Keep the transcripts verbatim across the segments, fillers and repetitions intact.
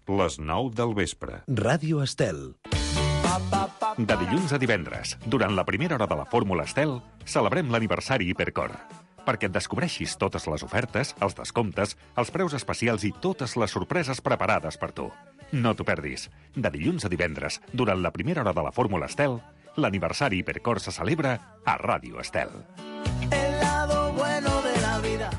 les nou del vespre. Ràdio Estel. De dilluns a divendres, durant la primera hora de la Fórmula Estel, celebrem l'aniversari Hipercor. Perquè et descobreixis totes les ofertes, els descomptes, els preus especials i totes les sorpreses preparades per tu. No t'ho perdis. De dilluns a divendres, durant la primera hora de la Fórmula Estel, l'aniversari Hipercor se celebra a Ràdio Estel. El lado bueno de la vida.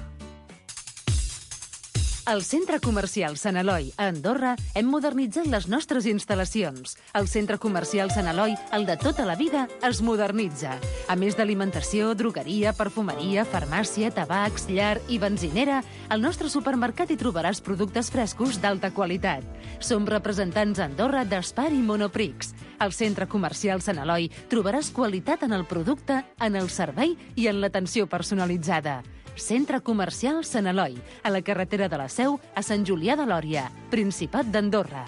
Al Centre Comercial Sant Eloi, a Andorra, hem modernitzat les nostres instal·lacions. El Centre Comercial Sant Eloi, el de tota la vida, es modernitza. A més d'alimentació, drogueria, perfumeria, farmàcia, tabacs, llar i benzinera, al nostre supermercat hi trobaràs productes frescos d'alta qualitat. Som representants a Andorra d'Espar i Monoprix. Al Centre Comercial Sant Eloi trobaràs qualitat en el producte, en el servei i en l'atenció personalitzada. Centre Comercial Sant Eloi, a la carretera de la Seu, a Sant Julià de Lòria, Principat d'Andorra.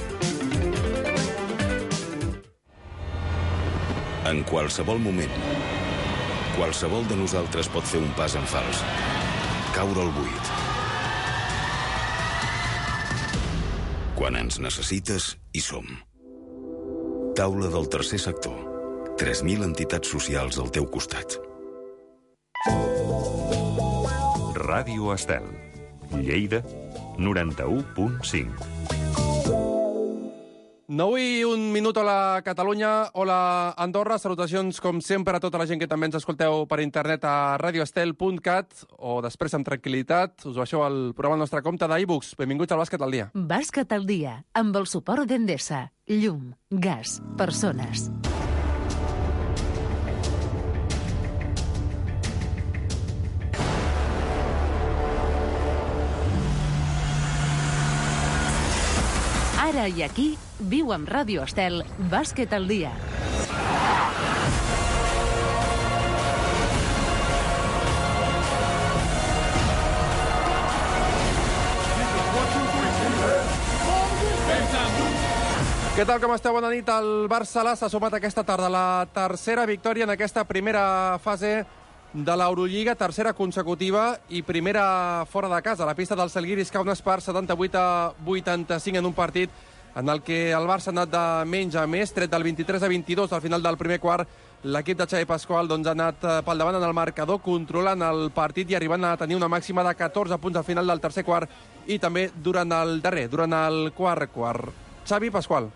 En qualsevol moment, qualsevol de nosaltres pot fer un pas en fals, caure al buit. Quan ens necessites, hi som. Taula del tercer sector. tres mil entitats socials al teu costat. Ràdio Estel. Lleida, noranta-u punt cinc. nou i un minut a la Catalunya. Hola, Andorra. Salutacions, com sempre, a tota la gent que també ens escolteu per internet a radioestel punt cat o després amb tranquil·litat. Us baixeu al programa al nostre compte d'iBooks. Benvinguts al Bàsquet al dia. Bàsquet al dia, amb el suport d'Endesa. Llum, gas, persones. Ara i aquí, viu amb Ràdio Estel, Bàsquet al dia. Què tal, com esteu? Bona nit. El Barça s'ha sumat aquesta tarda la tercera victòria en aquesta primera fase de l'Eurolliga, tercera consecutiva i primera fora de casa. La pista del Žalgiris Kaunas per setanta-vuit a vuitanta-cinc en un partit en el que el Barça ha anat de menys a més, tret del vint-i-tres a vint-i-dos al final del primer quart. L'equip de Xavi Pasqual doncs, ha anat pel davant en el marcador, controlant el partit i arribant a tenir una màxima de catorze punts al final del tercer quart i també durant el darrer, durant el quart quart. Xavi Pasqual.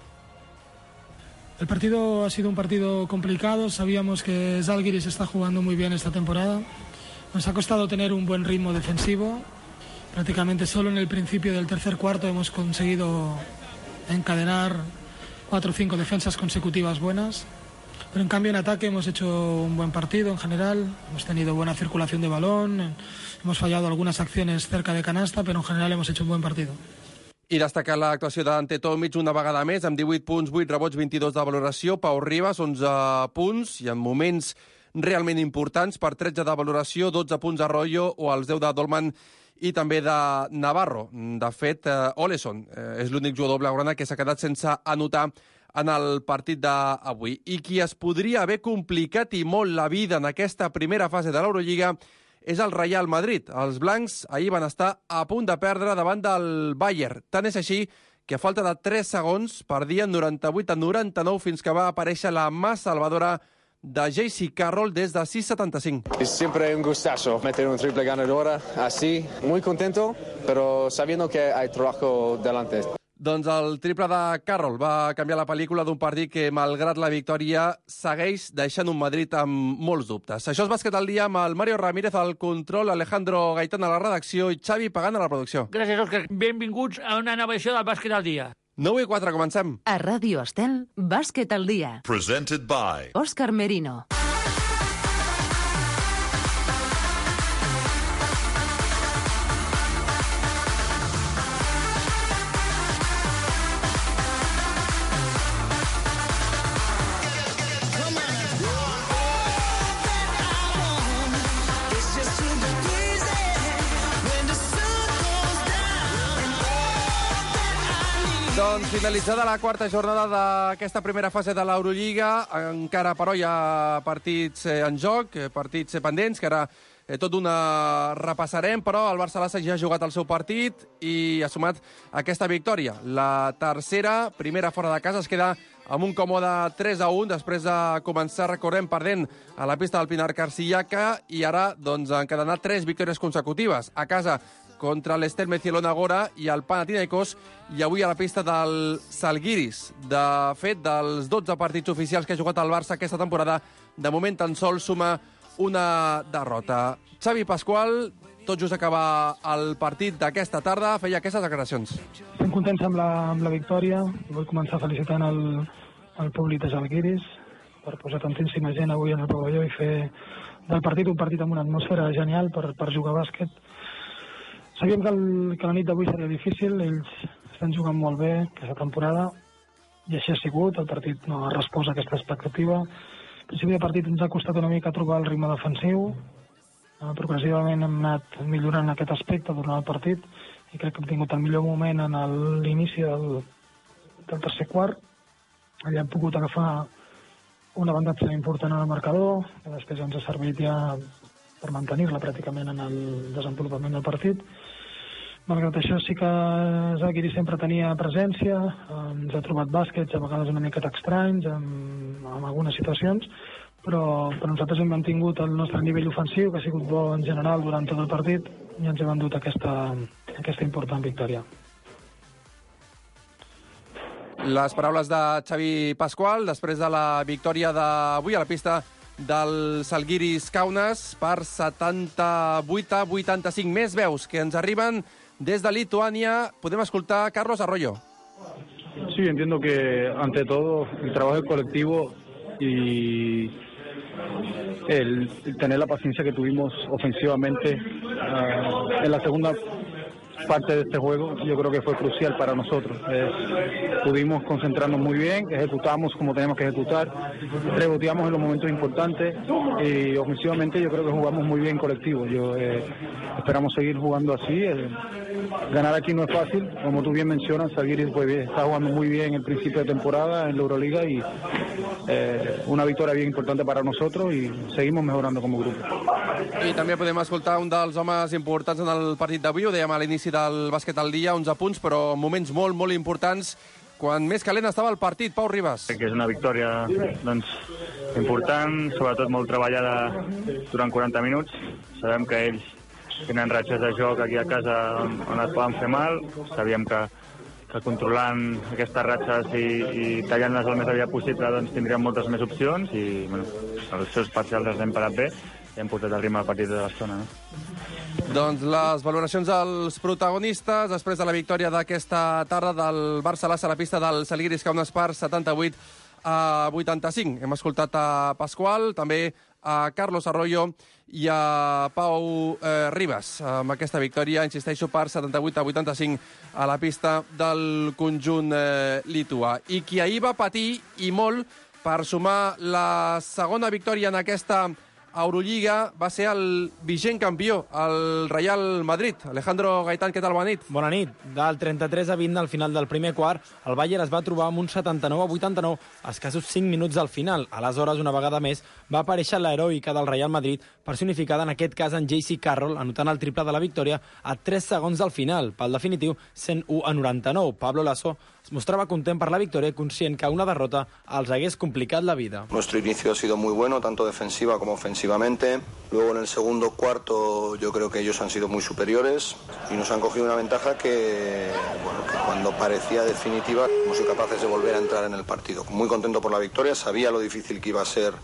El partido ha sido un partido complicado, sabíamos que Žalgiris está jugando muy bien esta temporada. Nos ha costado tener un buen ritmo defensivo. Prácticamente solo en el principio del tercer cuarto hemos conseguido encadenar cuatro o cinco defensas consecutivas buenas. Pero en cambio en ataque hemos hecho un buen partido en general, hemos tenido buena circulación de balón, hemos fallado algunas acciones cerca de canasta, pero en general hemos hecho un buen partido. I destacar l'actuació d'Ante Tomic una vegada més, amb divuit punts, vuit rebots, vint-i-dos de valoració. Pau Ribas, onze punts, i en moments realment importants per tretze de valoració, dotze punts Arroyo o els deu de Dolman i també de Navarro. De fet, eh, Oleson eh, és l'únic jugador blaugrana que s'ha quedat sense anotar en el partit d'avui. I qui es podria haver complicat i molt la vida en aquesta primera fase de l'Eurolliga és el Real Madrid. Els blancs ahir van estar a punt de perdre davant del Bayern. Tant és així que a falta de tres segons perdien noranta-vuit a noranta-nou fins que va aparèixer la mà salvadora de J C Carroll des de sis setanta-cinc. Es siempre un gustazo meter un triple ganadora así. Muy contento, pero sabiendo que hay trabajo delante. Doncs el triple de Carroll va canviar la pel·lícula d'un partit que, malgrat la victòria, segueix deixant un Madrid amb molts dubtes. Això és Bàsquet al dia amb el Mario Ramírez al control, Alejandro Gaitán a la redacció i Xavi Pagant a la producció. Gràcies, Òscar. Benvinguts a una nova edició del Bàsquet al dia. nou i quatre, comencem. A Ràdio Estel, Bàsquet al dia. Presented by Òscar Merino. Doncs finalitzada la quarta jornada d'aquesta primera fase de l'Eurolliga, encara però hi ha partits en joc, partits pendents, que ara Eh, tot d'una repassarem, però el Barça-Lassa ja ha jugat el seu partit i ha sumat aquesta victòria. La tercera, primera fora de casa, es queda amb un còmode tres a un, després de començar, recordem, perdent a la pista del Pinar Carcillaca, i ara doncs, han encadenat tres victòries consecutives. A casa, contra l'Estel Mecielona Gora i el Panathinaikos, i avui a la pista del Salguiris. De fet, dels dotze partits oficials que ha jugat el Barça aquesta temporada, de moment tan sols suma una derrota. Xavi Pasqual, tot just acabar el partit d'aquesta tarda, feia aquestes declaracions. Estem contents amb la, amb la victòria. Vull començar felicitant el, el públic de Žalgiris per posar tantíssima gent avui en el pavelló i fer del partit un partit amb una atmosfera genial per, per jugar a bàsquet. Sabíem que, el, que la nit d'avui seria difícil, ells estan jugant molt bé aquesta temporada i així ha sigut. El partit no ha respost a aquesta expectativa. Al principi del partit ens ha costat una mica trobar el ritme defensiu. Progressivament hem anat millorant aquest aspecte durant el partit i crec que hem tingut el millor moment en l'inici del, del tercer quart. Allà hem pogut agafar un avantatge important en el marcador, que després ens ha servit ja per mantenir-la pràcticament en el desenvolupament del partit. Malgrat això sí que Žalgiris sempre tenia presència, ens ha trobat bàsquets a vegades una miqueta estranys en, en algunes situacions, però, però nosaltres hem mantingut el nostre nivell ofensiu, que ha sigut bo en general durant tot el partit, i ens hem endut aquesta, aquesta important victòria. Les paraules de Xavi Pasqual després de la victòria d'avui a la pista del Žalgiris Kaunas per setanta-vuit a vuitanta-cinc. Més veus que ens arriben des de Lituània. Podem escoltar Carlos Arroyo. Sí, entiendo que ante todo el trabajo es colectivo y el tener la paciencia que tuvimos ofensivamente uh, en la segunda parte de este juego, yo creo que fue crucial para nosotros. Eh, pudimos concentrarnos muy bien, ejecutamos como teníamos que ejecutar, reboteamos en los momentos importantes y ofensivamente yo creo que jugamos muy bien colectivo. Yo, eh, esperamos seguir jugando así. Eh, ganar aquí no es fácil, como tú bien mencionas, Žalgiris pues, está jugando muy bien el principio de temporada en la Euroliga y eh, una victoria bien importante para nosotros y seguimos mejorando como grupo. I també podem escoltar un dels homes importants en el partit d'avui, ho dèiem a l'inici del bàsquet al dia, onze punts, però moments molt, molt importants, quan més calent estava el partit. Pau Ribas. Crec que és una victòria doncs, important, sobretot molt treballada durant quaranta minuts. Sabem que ells tenen ratxes de joc aquí a casa on, on es poden fer mal. Sabíem que, que controlant aquestes ratxes i, i tallant-les el més aviat possible doncs, tindríem moltes més opcions i bueno, els seus parcials els hem parat bé i hem portat el ritme al partit de l'estona. No? Doncs les valoracions dels protagonistes després de la victòria d'aquesta tarda del Barça-Lassa a la pista del Žalgiris Kaunas per setanta-vuit a vuitanta-cinc. Hem escoltat a Pasqual, també a Carlos Arroyo i a Pau eh, Ribas. Amb aquesta victòria, insisteixo, per setanta-vuit a vuitanta-cinc a la pista del conjunt eh, lituà. I qui ahir va patir, i molt, per sumar la segona victòria en aquesta Eurolliga va ser el vigent campió, el Real Madrid. Alejandro Gaitán, què tal? Bona nit. Bona nit. Del trenta-tres a vint al final del primer quart, el Bayern es va trobar amb un setanta-nou a vuitanta-nou a escassos cinc minuts al final. Aleshores, una vegada més, va aparèixer l'heroica del Real Madrid, personificada en aquest cas en J C Carroll, anotant el triple de la victòria a tres segons del final. Pel definitiu, cent u a noranta-nou. Pablo Lasso es mostrava content per la victòria, conscient que una derrota els hagués complicat la vida. Nuestro inicio ha sido muy bueno, tanto defensiva como ofensivamente. Luego en el segundo cuarto yo creo que ellos han sido muy superiores y nos han cogido una ventaja que, bueno, que cuando parecía definitiva hemos sido capaces de volver a entrar en el partido. Muy contento por la victoria, sabía lo difícil que iba a ser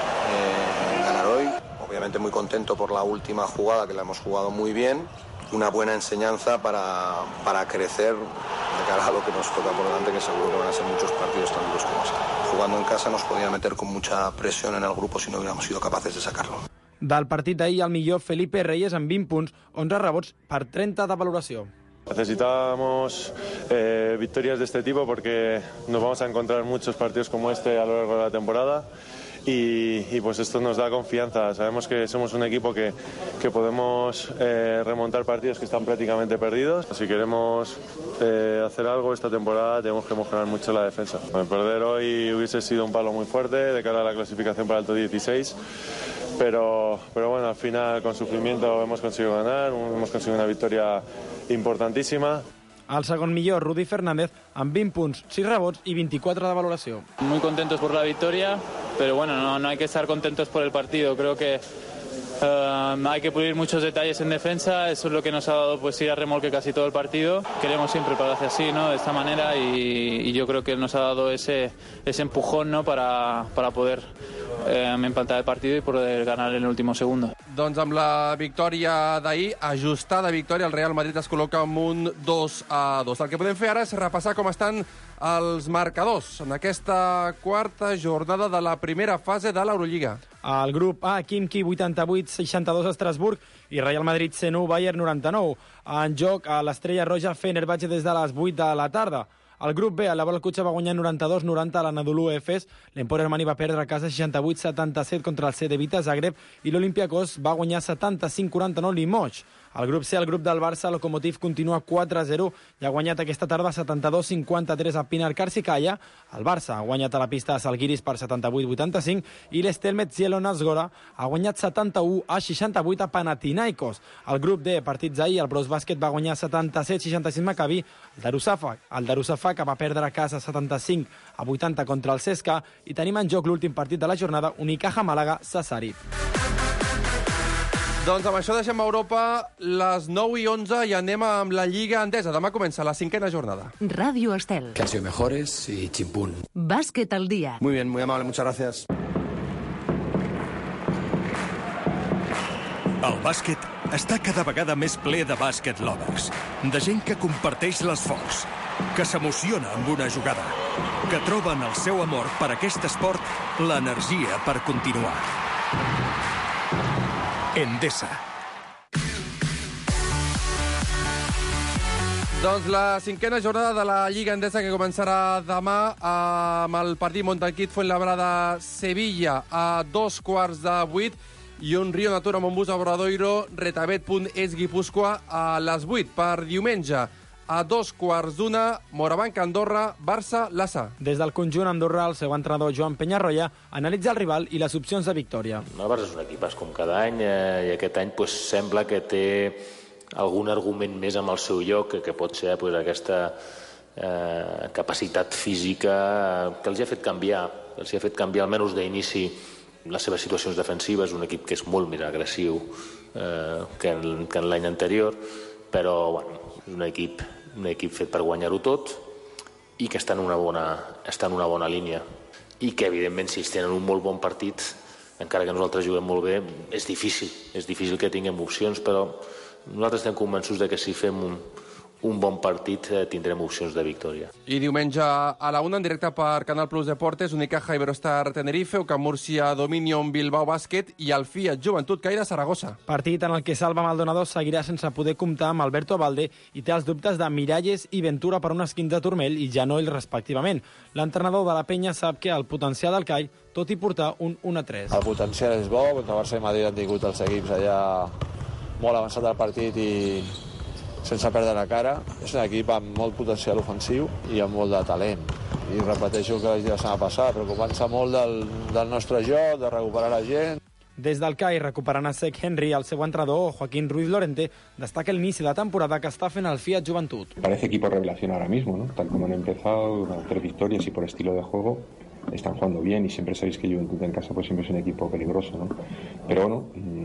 eh, ganar hoy. Obviamente muy contento por la última jugada, que la hemos jugado muy bien. Una buena enseñanza para, para crecer de cara a lo que nos toca por delante, que seguro que van a ser muchos partidos tan duros como ese. Jugando en casa nos podían meter con mucha presión en el grupo si no hubiéramos sido capaces de sacarlo. Del partit d'ahir, el millor Felipe Reyes amb vint punts, onze rebots per trenta de valoració. Necesitamos eh, victorias de este tipo porque nos vamos a encontrar muchos partidos como este a lo largo de la temporada. Y, y pues esto nos da confianza. Sabemos que somos un equipo que, que podemos eh, remontar partidos que están prácticamente perdidos. Si queremos eh, hacer algo esta temporada tenemos que mejorar mucho la defensa. Perder hoy hubiese sido un palo muy fuerte de cara a la clasificación para el top dieciséis, pero, pero bueno, al final con sufrimiento hemos conseguido ganar, hemos conseguido una victoria importantísima. El segon millor, Rudy Fernández, amb vint punts, sis rebots i vint-i-quatre de valoració. Muy contentos por la victoria, pero bueno, no, no hay que estar contentos por el partido. Creo que uh, hay que pulir muchos detalles en defensa. Eso es lo que nos ha dado pues ir a remolque casi todo el partido. Queremos siempre pararse así, ¿no? De esta manera, y, y yo creo que nos ha dado ese, ese empujón, ¿no? para, para poder eh, empatar el partido y poder ganar en el último segundo. Doncs amb la victòria d'ahir, ajustada victòria, el Real Madrid es col·loca amb un dos a dos. El que podem fer ara és repassar com estan els marcadors en aquesta quarta jornada de la primera fase de l'Eurolliga. El grup A, Khimki vuitanta-vuit seixanta-dos Estrasburg i Real Madrid cent u Bayern noranta-nou. En joc a l'Estrella Roja Fenerbahçe des de les vuit de la tarda. Al grup B, el Leverkusen va guanyar noranta-dos noranta a l'Anadolu Efes, l'Empor Hermani va perdre a casa seixanta-vuit setanta-set contra el C D Vita Zagreb i l'Olympiakos va guanyar setanta-cinc quaranta-nou Limoges. Al grup C, el grup del Barça, el Lokomotiv continua quatre a zero i ha guanyat aquesta tarda setanta-dos cinquanta-tres a Pinar Karsikaya. El Barça ha guanyat a la pista a Salguiris per setanta-vuit vuitanta-cinc i l'Estelmet Zielona Zgora ha guanyat setanta-u a seixanta-vuit a Panathinaikos. Al grup D, partits ahir, el Bros Bàsquet va guanyar setanta-set seixanta-sis Maccabi, el Darussafak, el Darussafak que va perdre a casa setanta-cinc a vuitanta contra el C S K A i tenim en joc l'últim partit de la jornada, Unicaja Màlaga-Sassari. Doncs amb això deixem a Europa les nou i onze i anem amb la Lliga Endesa. Demà comença la cinquena jornada. Ràdio Estel. Que han sido mejores y chimpún. Bàsquet al día. Muy bien, muy amable, muchas gracias. El bàsquet està cada vegada més ple de bàsquet lovers, de gent que comparteix l'esforç, que s'emociona amb una jugada, que troba en el seu amor per aquest esport l'energia per continuar. Endesa. Doncs la cinquena jornada de la Lliga Endesa que començarà demà amb el partit Montaquit Fuenlabrada-Sevilla a dos quarts de vuit i un Rio Natura Montbus Obradoiro Retabet punt es Guipúscoa a les vuit. Per diumenge a dos quarts d'una, Morabanc Andorra, Barça, Lassa. Des del conjunt Andorra, el seu entrenador Joan Peñarroya analitza el rival i les opcions de victòria. El Barça és un equipàs com cada any eh, i aquest any pues, sembla que té algun argument més amb el seu lloc, que, que pot ser pues, aquesta eh, capacitat física que els ha fet canviar, que els ha fet canviar almenys d'inici les seves situacions defensives, un equip que és molt més agressiu eh, que en, que en l'any anterior, però bueno, és un equip un equip fet per guanyar-ho tot i que està en una bona, està en una bona línia i que evidentment si ells tenen un molt bon partit, encara que nosaltres juguem molt bé, és difícil, és difícil que tinguem opcions, però nosaltres estem convençuts de que si fem un, un bon partit eh, tindrem opcions de victòria. I diumenge a la una en directe per Canal Plus Deportes, Unicaja Iberostar Tenerife, Ucam Murcia Dominion Bilbao Bàsquet i el Fiat Joventut Caire Saragossa. Partit en el que Salva Maldonado seguirà sense poder comptar amb Alberto Valde i té els dubtes de Miralles i Ventura per un esquins de turmell i Genoll respectivament. L'entrenador de la Penya sap que el potencial del Cai, tot i portar un un a tres. El potencial és bo, contra Barça i Madrid han tingut els equips allà molt avançat del partit i sense perdre la cara. És un equip amb molt potencial ofensiu i amb molt de talent. I repeteixo el que vaig dir la setmana passada, preocupant-se molt del, del nostre joc, de recuperar la gent. Des del C A I, recuperant a Sec Henry, el seu entrenador, Joaquín Ruiz Lorente, destaca l'inici de temporada que està fent el Fiat Joventut. Parece equipo revelación ahora mismo, ¿no? Tal como han empezado, tres victorias y por estilo de juego, están jugando bien y siempre sabéis que Juventud en casa pues siempre es un equipo peligroso, ¿no? Pero bueno,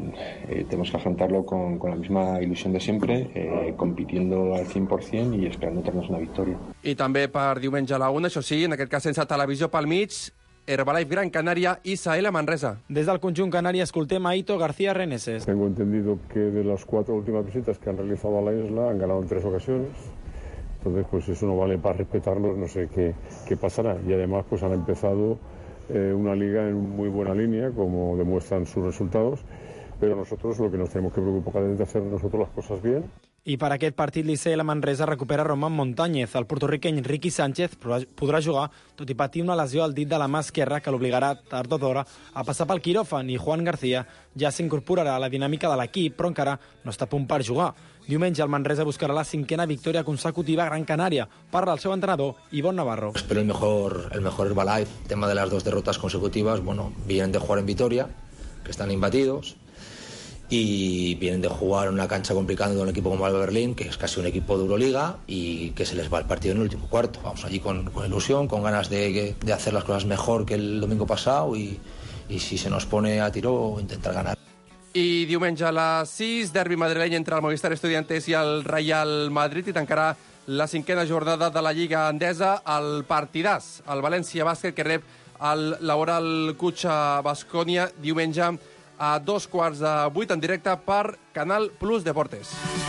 eh, tenemos que afrontarlo con, con la misma ilusión de siempre, eh, compitiendo al cent per cent i esperando tenir una victòria. I també per diumenge a la una, això sí, en aquest cas sense televisió pel mig, Herbalife Gran Canaria i Saela Manresa. Des del conjunt canari escoltem a Ito García Reneses. Tengo entendido que de las cuatro últimas visitas que han realizado a la isla han ganado en tres ocasiones. Entonces, pues eso no vale para respetarlos, no sé qué, qué pasará. Y además, pues han empezado eh, una liga en muy buena línea, como demuestran sus resultados. Pero nosotros lo que nos tenemos que preocupar es de hacer nosotros las cosas bien. I per aquest partit l'Icea Manresa recupera Roman Montañez. El portorriqueny Ricky Sánchez podrà jugar, tot i patir una lesió al dit de la mà esquerra que l'obligarà tard o d'hora a passar pel quiròfan, i Juan García ja s'incorporarà a la dinàmica de l'equip, però encara no està a punt per jugar. Diumenge el Manresa buscarà la cinquena victòria consecutiva a Gran Canària. Parla el seu entrenador, Ivonne Navarro. Pero el mejor, el mejor Herbalife, tema de las dos derrotas consecutivas, bueno, vienen de jugar en Vitoria, que están imbatidos, y vienen de jugar en una cancha complicada de un equipo como Alba Berlín, que es casi un equipo de Euroliga, y que se les va el partido en el último cuarto. Vamos allí con, con ilusión, con ganas de, de hacer las cosas mejor que el domingo pasado, y, y si se nos pone a tiro, intentar ganar. I diumenge a les sis, derbi madrileny entre el Movistar Estudiantes i el Real Madrid, i tancarà la cinquena jornada de la Lliga Endesa, el partidàs, el València Bàsquet, que rep el Laboral Cutxa Baskonia diumenge a dos quarts de vuit en directe per Canal Plus Deportes.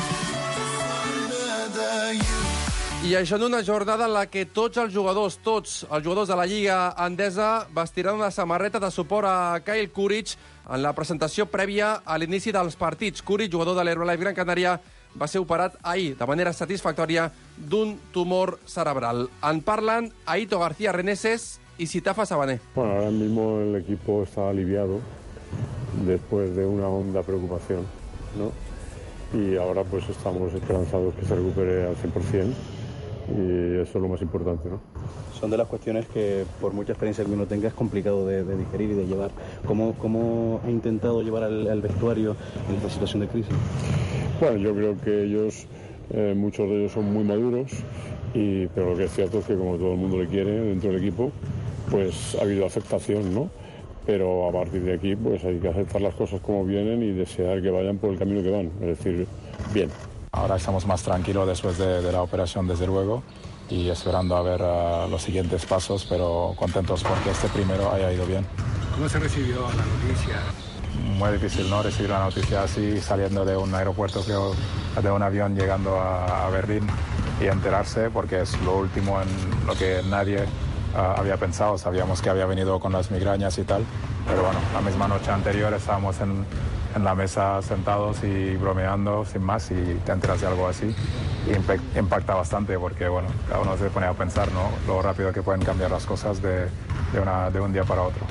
I això en una jornada en la que tots els jugadors, tots els jugadors de la Lliga Endesa vestiran una samarreta de suport a Kyle Kuric en la presentació prèvia a l'inici dels partits. Kuric, jugador de l'Herbalife Gran Canària, va ser operat ahir de manera satisfactòria d'un tumor cerebral. En parlen Aito García Reneses y Sitafa Sabané. Bueno, ahora mismo el equipo está aliviado después de una honda preocupación, ¿no? Y ahora pues estamos esperanzados que se recupere al cien por ciento y eso es lo más importante, ¿no? Son de las cuestiones que por mucha experiencia que uno tenga es complicado de, de digerir y de llevar. ¿Cómo, cómo ha intentado llevar al, al vestuario en esta situación de crisis? Bueno, yo creo que ellos, eh, muchos de ellos son muy maduros, y, pero lo que es cierto es que como todo el mundo le quiere dentro del equipo, pues ha habido aceptación, ¿no? Pero a partir de aquí pues hay que aceptar las cosas como vienen y desear que vayan por el camino que van, es decir, bien. Ahora estamos más tranquilos después de, de la operación, desde luego, y esperando a ver uh, los siguientes pasos, pero contentos porque este primero haya ido bien. ¿Cómo se recibió la noticia? Muy difícil, ¿no?, recibir la noticia así, saliendo de un aeropuerto, creo, de un avión, llegando a, a Berlín, y enterarse, porque es lo último en lo que nadie Uh, había pensado. Sabíamos que había venido con las migrañas y tal, pero bueno, la misma noche anterior estábamos en, en la mesa sentados y bromeando sin más, y te enteras de algo así y impact, impacta bastante, porque bueno, cada uno se pone a pensar, ¿no?, lo rápido que pueden cambiar las cosas de, de, una, de un día para otro.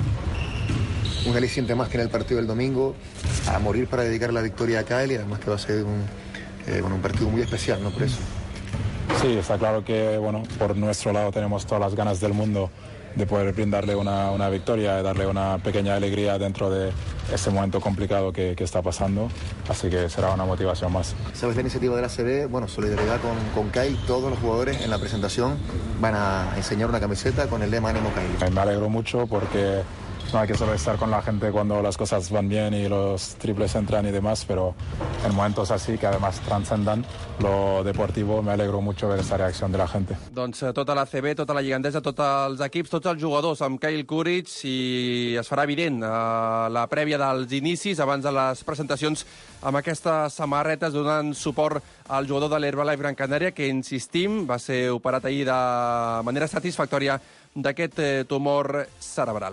Un aliciente más que en el partido del domingo, a morir para dedicar la victoria a Kyle, y además que va a ser un, eh, bueno, un partido muy especial, ¿no?, por eso. Sí, está claro que bueno, por nuestro lado tenemos todas las ganas del mundo de poder brindarle una, una victoria, de darle una pequeña alegría dentro de este momento complicado que, que está pasando, así que será una motivación más. ¿Sabes la iniciativa de la A C B? Bueno, solidaridad con, con Kyle. Todos los jugadores en la presentación van a enseñar una camiseta con el lema Ánimo Kyle. Me alegro mucho porque no hay que solo estar con la gente cuando las cosas van bien y los triples entran y demás, pero en momentos así, que además trascendan lo deportivo, me alegro mucho ver esta reacción de la gente. Doncs tota la C B, tota la Lliga Endesa, tots els equips, tots els jugadors amb Kyle Kuric, i es farà evident eh, la prèvia dels inicis, abans de les presentacions, amb aquestes samarretes donant suport al jugador de l'Herbalife Gran Canària, que, insistim, va ser operat ahir de manera satisfactòria d'aquest eh, tumor cerebral.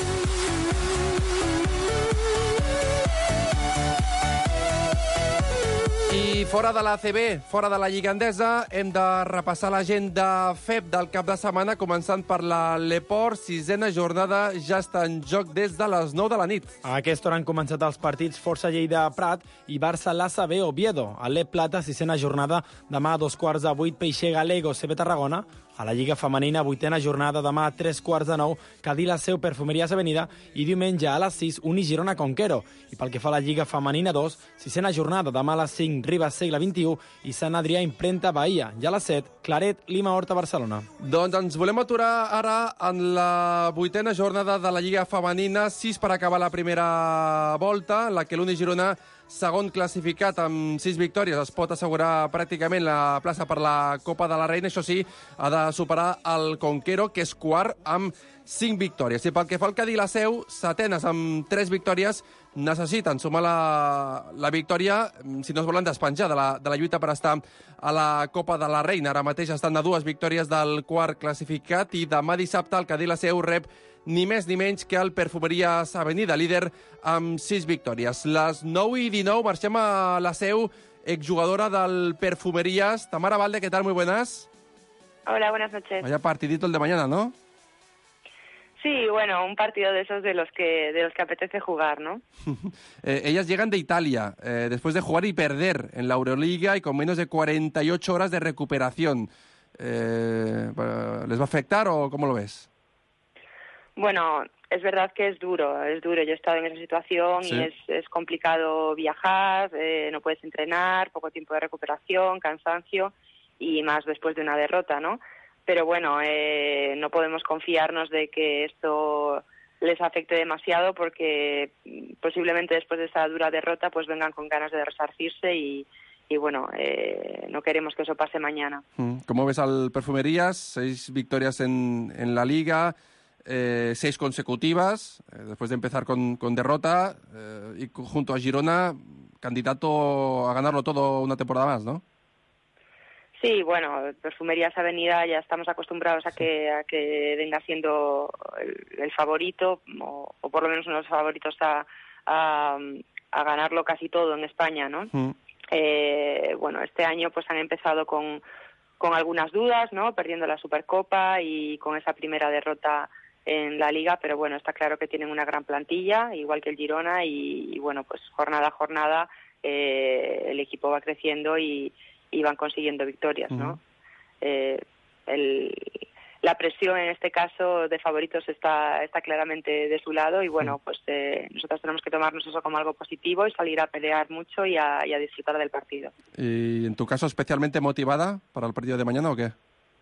I fora de la C B, fora de la Lliga Endesa, hem de repassar l'agenda F E P del cap de setmana, començant per la Leport. Sisena jornada ja està en joc des de les nou de la nit. A aquesta hora han començat els partits Força Lleida-Prat i Barça-L A S B Oviedo. A l'E Plata, sisena jornada, demà a dos quarts de vuit, Peixer-Galego, C B Tarragona. A la Lliga Femenina, vuitena jornada, demà a tres quarts de nou, Cadí-La-Seu, Perfumeries Avenida, i diumenge a les sis, Uni-Girona Conquero. I pel que fa a la Lliga Femenina dos, sisena jornada, demà a les cinc, Ribas Segle vint-i-u i Sant Adrià Imprenta Bahia. I a les set, Claret, Lima Horta, Barcelona. Doncs ens volem aturar ara en la vuitena jornada de la Lliga Femenina, sis per acabar la primera volta, en la que l'Uni-Girona, segon classificat amb sis victòries, es pot assegurar pràcticament la plaça per la Copa de la Reina. Això sí, ha de superar el Conquero, que és quart, amb cinc victòries. I pel que fa al Cadí-La-Seu, setenes amb tres victòries, necessiten sumar la, la victòria si no es volen despenjar de la, de la lluita per estar a la Copa de la Reina. Ara mateix estan a dues victòries del quart classificat, i demà dissabte el Cadí-La-Seu rep ni més ni menys que el Perfumeries Avenida, líder amb sis victòries. Les nou i dinou marxem a la Seu, exjugadora del Perfumerías. Tamara Valde, ¿qué tal? Muy buenas. Hola, buenas noches. Vaya partidito el de mañana, ¿no? Sí, bueno, un partido de esos de los que de los que apetece jugar, ¿no? eh, ellas llegan de Italia, eh, después de jugar y perder en la Euroliga y con menos de cuarenta y ocho horas de recuperación. Eh, ¿Les va a afectar o cómo lo ves? Bueno, es verdad que es duro, es duro. Yo he estado en esa situación Sí. y es, es complicado viajar, eh, no puedes entrenar, poco tiempo de recuperación, cansancio y más después de una derrota, ¿no? Pero bueno, eh, no podemos confiarnos de que esto les afecte demasiado porque posiblemente después de esa dura derrota pues vengan con ganas de resarcirse y, y bueno, eh, no queremos que eso pase mañana. ¿Cómo ves al Perfumerías? Seis victorias en, en la Liga, eh, seis consecutivas, eh, después de empezar con, con derrota, eh, y junto a Girona, candidato a ganarlo todo una temporada más, ¿no? Sí, bueno, Perfumerías Avenida ya estamos acostumbrados a que a que venga siendo el, el favorito o, o por lo menos uno de los favoritos a, a, a ganarlo casi todo en España, ¿no? Mm. Eh, bueno, este año pues han empezado con, con algunas dudas, ¿no? Perdiendo la Supercopa y con esa primera derrota en la Liga, pero bueno, está claro que tienen una gran plantilla, igual que el Girona, y, y bueno, pues jornada a jornada eh, el equipo va creciendo y y van consiguiendo victorias, ¿no? Uh-huh. Eh, el, la presión en este caso de favoritos está está claramente de su lado y bueno, uh-huh. pues eh, nosotros tenemos que tomarnos eso como algo positivo y salir a pelear mucho y a, y a disfrutar del partido. ¿Y en tu caso especialmente motivada para el partido de mañana o qué?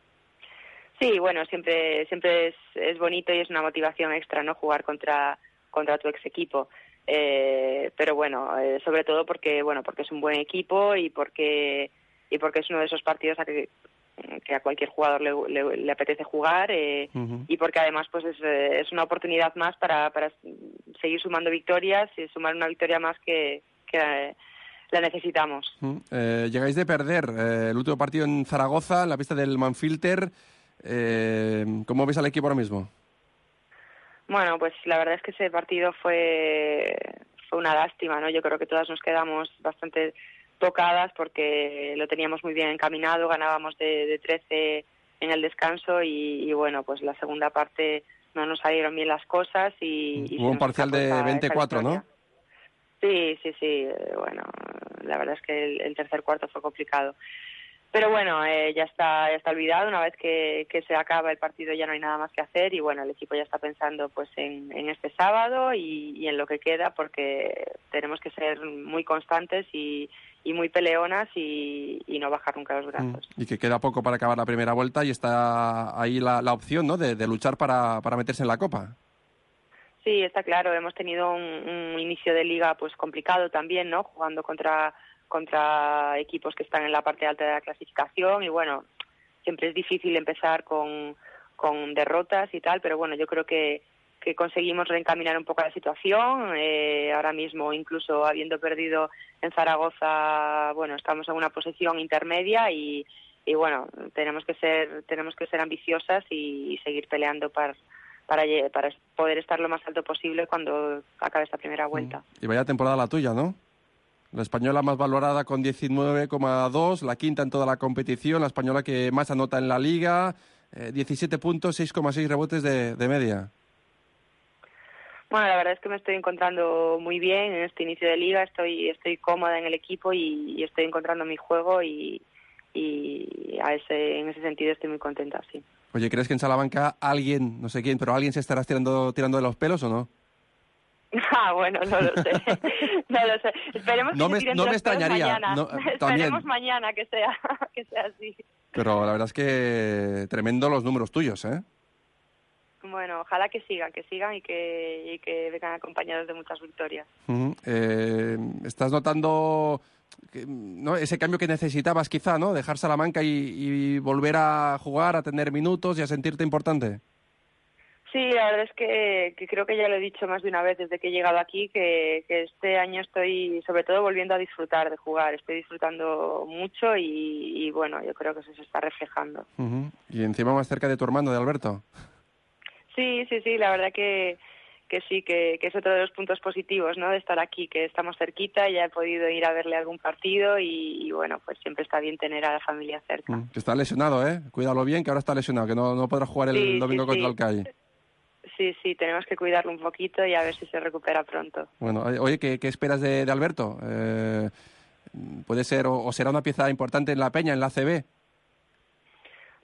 Sí, bueno, siempre siempre es, es bonito y es una motivación extra, ¿no? Jugar contra contra tu ex equipo. Eh, pero bueno, eh, sobre todo porque bueno porque es un buen equipo y porque y porque es uno de esos partidos a que, que a cualquier jugador le, le, le apetece jugar eh, uh-huh. y porque además pues es, es una oportunidad más para, para seguir sumando victorias y sumar una victoria más que, que eh, la necesitamos. Uh-huh. Eh, llegáis de perder eh, el último partido en Zaragoza, en la pista del Manfilter. Eh, ¿Cómo ves al equipo ahora mismo? Bueno, pues la verdad es que ese partido fue, fue una lástima, ¿no? Yo creo que todas nos quedamos bastante tocadas porque lo teníamos muy bien encaminado, ganábamos de, de trece en el descanso y, y bueno, pues la segunda parte no nos salieron bien las cosas y... y hubo un parcial de veinticuatro, ¿no? Sí, sí, sí, bueno, la verdad es que el, el tercer cuarto fue complicado. Pero bueno, eh, ya está ya está olvidado, una vez que, que se acaba el partido ya no hay nada más que hacer y bueno, el equipo ya está pensando pues en, en este sábado y, y en lo que queda porque tenemos que ser muy constantes y, y muy peleonas y, y no bajar nunca los brazos. Y que queda poco para acabar la primera vuelta y está ahí la, la opción, ¿no?, de, de luchar para, para meterse en la Copa. Sí, está claro, hemos tenido un, un inicio de liga pues complicado también, ¿no?, jugando contra... contra equipos que están en la parte alta de la clasificación y bueno, siempre es difícil empezar con, con derrotas y tal, pero bueno, yo creo que, que conseguimos reencaminar un poco la situación, eh, ahora mismo incluso habiendo perdido en Zaragoza, bueno, estamos en una posición intermedia y, y bueno, tenemos que ser tenemos que ser ambiciosas y, y seguir peleando para, para, para poder estar lo más alto posible cuando acabe esta primera vuelta. Y vaya temporada la tuya, ¿no? La española más valorada con diecinueve coma dos, la quinta en toda la competición, la española que más anota en la Liga, eh, diecisiete puntos, seis coma seis rebotes de, de media. Bueno, la verdad es que me estoy encontrando muy bien en este inicio de Liga, estoy estoy cómoda en el equipo y, y estoy encontrando mi juego y, y a ese, en ese sentido estoy muy contenta, sí. Oye, ¿crees que en Salamanca alguien, no sé quién, pero alguien se estará tirando, tirando de los pelos o no? Ah, bueno, no lo sé. No lo sé. Esperemos que no me, se tiren no me los extrañaría. mañana. No, Esperemos también. mañana que sea, que sea así. Pero la verdad es que tremendo los números tuyos, ¿eh? Bueno, ojalá que sigan, que sigan y que, y que vengan acompañados de muchas victorias. Uh-huh. Eh, ¿Estás notando que, ¿no?, ese cambio que necesitabas quizá, ¿no? Dejar Salamanca y, y volver a jugar, a tener minutos y a sentirte importante. Sí, la verdad es que, que creo que ya lo he dicho más de una vez desde que he llegado aquí, que, que este año estoy sobre todo volviendo a disfrutar de jugar. Estoy disfrutando mucho y, y bueno, yo creo que eso se está reflejando. Uh-huh. Y encima más cerca de tu hermano, de Alberto. Sí, sí, sí, la verdad que, que sí, que, que es otro de los puntos positivos, ¿no?, de estar aquí, que estamos cerquita, ya he podido ir a verle algún partido y, y bueno, pues siempre está bien tener a la familia cerca. Uh-huh. Que está lesionado, ¿eh? Cuídalo bien, que ahora está lesionado, que no, no podrá jugar el sí, domingo sí, contra sí. el Calle. Sí, sí, tenemos que cuidarlo un poquito y a ver si se recupera pronto. Bueno, oye, ¿qué, qué esperas de, de Alberto? Eh, ¿Puede ser o, o será una pieza importante en la Peña, en la A C B?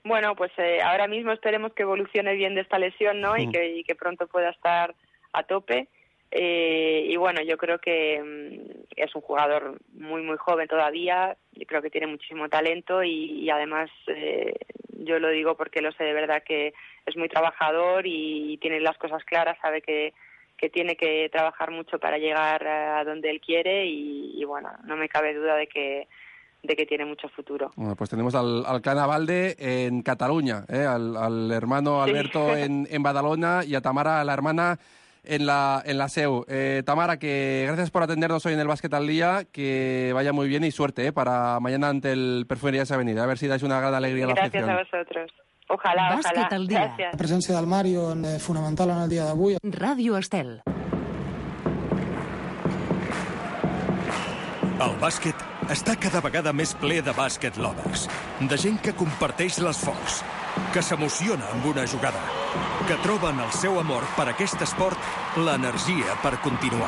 Bueno, pues eh, ahora mismo esperemos que evolucione bien de esta lesión, ¿no? Mm. Y, que, y que pronto pueda estar a tope. Eh, y bueno, yo creo que um, es un jugador muy, muy joven todavía. Yo creo que tiene muchísimo talento y, y además eh, yo lo digo porque lo sé de verdad que es muy trabajador y, y tiene las cosas claras, sabe que, que tiene que trabajar mucho para llegar a donde él quiere y, y bueno, no me cabe duda de que de que tiene mucho futuro. Bueno, pues tenemos al, al clan Abalde en Cataluña, ¿eh? al, al hermano Alberto sí. en, en Badalona y a Tamara, la hermana, en la, en la S E U. Eh, Tamara, que gracias por atendernos hoy en el Básquet al Día, que vaya muy bien y suerte ¿eh? para mañana ante el Perfumerías Avenida. A ver si dais una gran alegría Gracias a la afición. Gracias a vosotros. Ojalá, Bàsquet ojalá. al dia. Gràcies. La presència del Mario és fonamental en el dia d'avui. Ràdio Estel. El bàsquet està cada vegada més ple de bàsquet lovers, de gent que comparteix l'esforç, que s'emociona amb una jugada, que troba en el seu amor per aquest esport l'energia per continuar.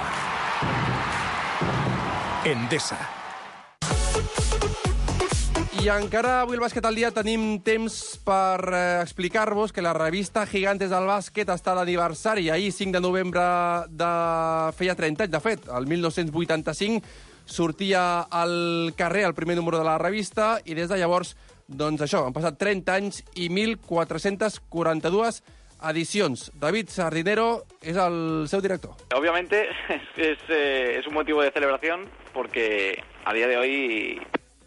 Endesa. I encara avui al Bàsquet al Dia tenim temps per eh, explicar-vos que la revista Gigantes del Bàsquet està d'aniversari. Ahir, cinc de novembre, de... feia trenta anys, de fet, el mil nou-cents vuitanta-cinc, sortia al carrer el primer número de la revista i des de llavors, doncs això, han passat trenta anys i mil quatre-cents quaranta-dos edicions. David Sardinero es el seu director. Obviamente es, es, eh, es un motivo de celebración porque a día de hoy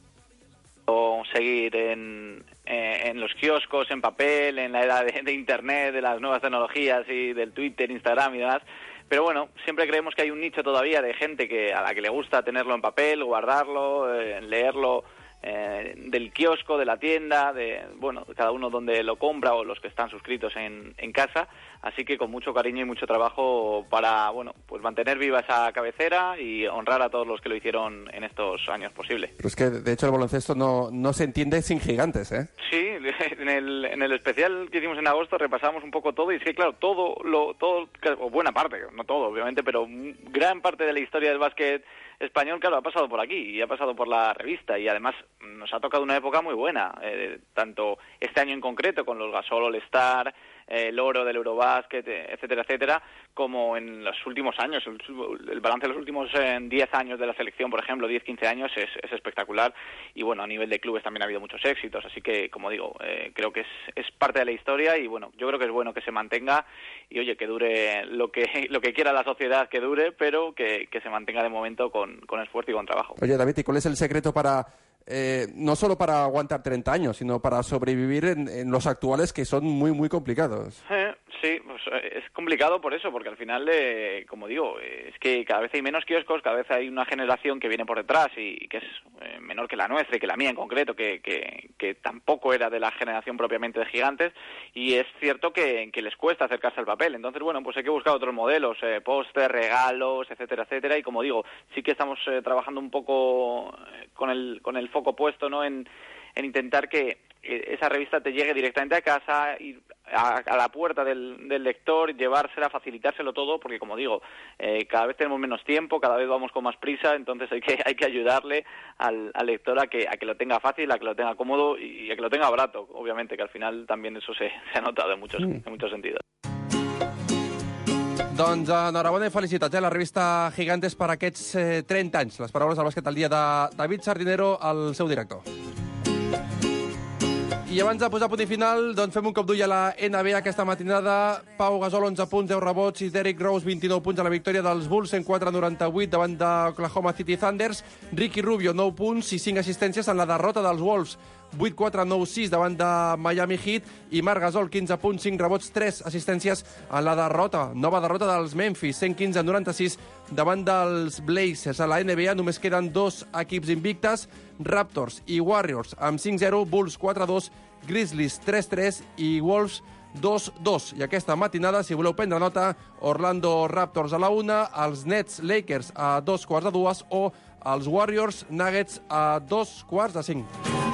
seguir en, en los kioscos, en papel, en la era de, de Internet, de las nuevas tecnologías y del Twitter, Instagram y demás. Pero bueno, siempre creemos que hay un nicho todavía de gente que a la que le gusta tenerlo en papel, guardarlo, eh, leerlo eh, del kiosco, de la tienda, de bueno, cada uno donde lo compra o los que están suscritos en, en casa. Así que con mucho cariño y mucho trabajo para bueno, pues mantener viva esa cabecera y honrar a todos los que lo hicieron en estos años posible. Pero es que, de hecho, el baloncesto no, no se entiende sin gigantes, ¿eh? Sí, en el, en el especial que hicimos en agosto repasamos un poco todo y es que, claro, todo, lo, todo o buena parte, no todo, obviamente, pero gran parte de la historia del básquet español, claro, ha pasado por aquí y ha pasado por la revista y además nos ha tocado una época muy buena, eh, tanto este año en concreto con los Gasol All-Star, el oro del Eurobásquet, etcétera, etcétera, como en los últimos años. El, el balance de los últimos eh, diez años de la selección, por ejemplo, diez, quince años, es, es espectacular. Y bueno, a nivel de clubes también ha habido muchos éxitos. Así que, como digo, eh, creo que es, es parte de la historia y bueno, yo creo que es bueno que se mantenga y oye, que dure lo que lo que quiera la sociedad que dure, pero que, que se mantenga de momento con, con esfuerzo y con trabajo. Oye, David, ¿y cuál es el secreto para... Eh, no solo para aguantar treinta años, sino para sobrevivir en, en los actuales que son muy, muy complicados? Eh, sí, pues, eh, es complicado por eso, porque al final, eh, como digo, eh, es que cada vez hay menos kioscos, cada vez hay una generación que viene por detrás y, y que es eh, menor que la nuestra y que la mía en concreto, que, que, que tampoco era de la generación propiamente de gigantes, y es cierto que, que les cuesta acercarse al papel. Entonces, bueno, pues hay que buscar otros modelos, eh, póster, regalos, etcétera, etcétera, y como digo, sí que estamos eh, trabajando un poco con el, con el foco puesto, ¿no?, en, en intentar que esa revista te llegue directamente a casa, ir a, a la puerta del, del lector, llevársela, facilitárselo todo, porque como digo, eh, cada vez tenemos menos tiempo, cada vez vamos con más prisa, entonces hay que hay que ayudarle al, al lector a que a que lo tenga fácil, a que lo tenga cómodo y a que lo tenga barato, obviamente, que al final también eso se, se ha notado en muchos, mm. en muchos sentidos. Doncs enhorabona i felicitats, eh? La revista Gigantes per aquests eh, trenta anys. Les paraules del Bàsquet al Dia de David Sardinero, el seu director. I abans de posar punt i final, doncs fem un cop d'ull a la N B A aquesta matinada. Pau Gasol, onze punts, deu rebots, i Derrick Rose, vint-i-nou punts a la victòria dels Bulls, cent quatre a noranta-vuit davant d'Oklahoma City Thunders. Ricky Rubio, nou punts i cinc assistències en la derrota dels Wolves, vuit quatre nou sis davant de Miami Heat, i Marc Gasol, quinze punts, cinc rebots, tres assistències en la derrota, nova derrota dels Memphis, cent quinze a noranta-sis davant dels Blazers. A la N B A només queden dos equips invictes, Raptors i Warriors amb cinc zero, Bulls quatre dos, Grizzlies tres tres i Wolves dos dos. I aquesta matinada, si voleu prendre nota, Orlando Raptors a la una, els Nets Lakers a dos quarts de dues o els Warriors Nuggets a dos quarts de cinc.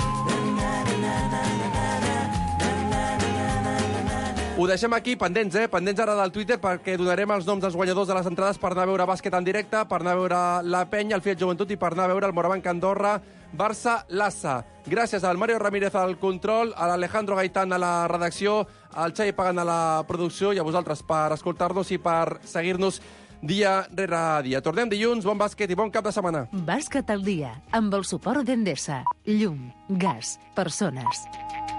Ho deixem aquí, pendents, eh? Pendents ara del Twitter, perquè donarem els noms dels guanyadors de les entrades per anar a veure bàsquet en directe, per anar a veure la Penya, el Fiat Joventut i per anar a veure el Morabanc Andorra Barça-Lassa. Gràcies al Mario Ramírez al control, a l'Alejandro Gaitán a la redacció, al Xavi Pagan a la producció i a vosaltres per escoltar-nos i per seguir-nos dia rere dia. Tornem dilluns, bon bàsquet i bon cap de setmana. Bàsquet al dia, amb el suport d'Endesa. Llum, gas, persones.